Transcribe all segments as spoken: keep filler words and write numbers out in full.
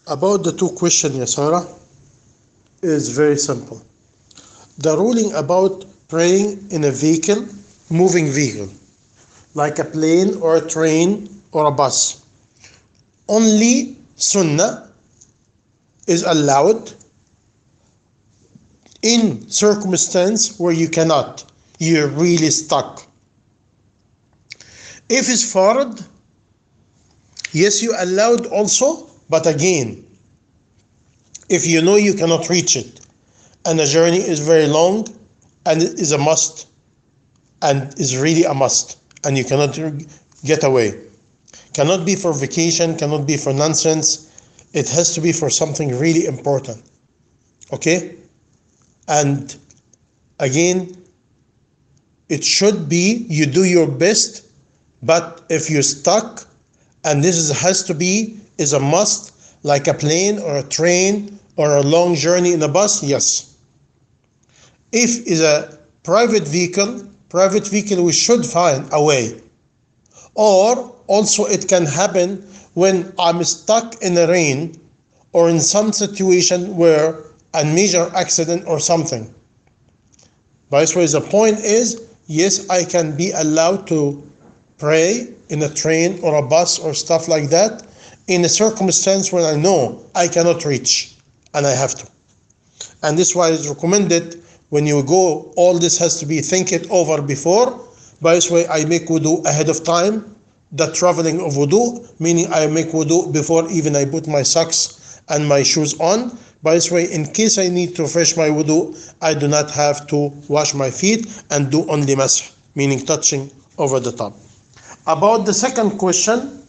About the two questions, Yasara, is very simple. The ruling about praying in a vehicle, moving vehicle, like a plane or a train or a bus, only sunnah is allowed in circumstance where you cannot, you're really stuck. If it's fard, yes, you allowed also, but again, if you know you cannot reach it, and the journey is very long, and it is a must, and is really a must, and you cannot get away. Cannot be for vacation, cannot be for nonsense. It has to be for something really important. Okay? And again, it should be you do your best, but if you're stuck, and this is, has to be, is a must, like a plane or a train or a long journey in a bus, yes. If is a private vehicle, private vehicle, we should find a way. Or also it can happen when I'm stuck in the rain or in some situation where a major accident or something. By the way, the point is, yes, I can be allowed to pray in a train or a bus or stuff like that in a circumstance when I know I cannot reach and I have to. And this is why it's recommended when you go, all this has to be think it over before. By this way, I make wudu ahead of time, the traveling of wudu, meaning I make wudu before even I put my socks and my shoes on. By this way, in case I need to refresh my wudu, I do not have to wash my feet and do only masah, meaning touching over the top. About the second question,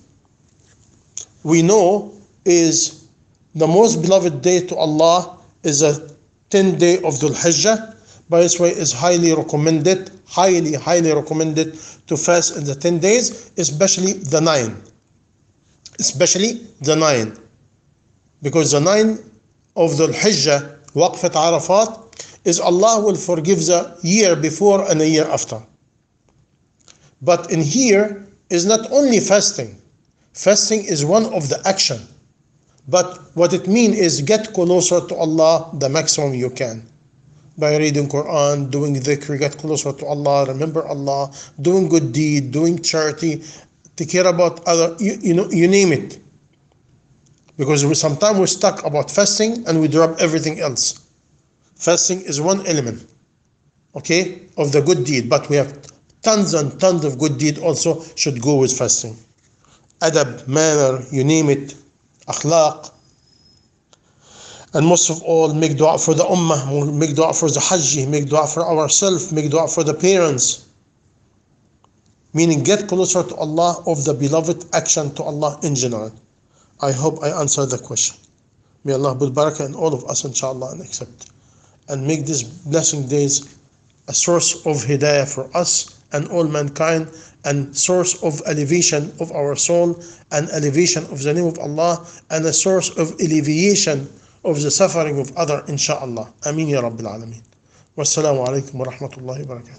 we know is the most beloved day to Allah is a tenth day of Dhul Hijjah. By this way, is highly recommended, highly, highly recommended to fast in the ten days, especially the nine. Especially the nine. Because the nine of Dhul Hijjah, Waqfat Arafat, is Allah will forgive the year before and a year after. But in here is not only fasting. Fasting is one of the action. But what it means is get closer to Allah the maximum you can. By reading Quran, doing dhikr, get closer to Allah, remember Allah, doing good deed, doing charity, take care about other, you, you know, you name it. Because we, sometimes we're stuck about fasting and we drop everything else. Fasting is one element, okay, of the good deed, but we have tons and tons of good deed also should go with fasting. Adab, manner, you name it, akhlaq. And most of all, make dua for the ummah, make dua for the hajj, make dua for ourselves, make dua for the parents. Meaning get closer to Allah of the beloved action to Allah in general. I hope I answered the question. May Allah put barakah in all of us, inshallah, and accept. And make these blessing days a source of hidayah for us and all mankind, and source of elevation of our soul, and elevation of the name of Allah, and a source of alleviation of the suffering of other, inshallah. Ameen ya Rabbil Alameen. Wassalamu alaikum wa rahmatullahi wa barakatuh.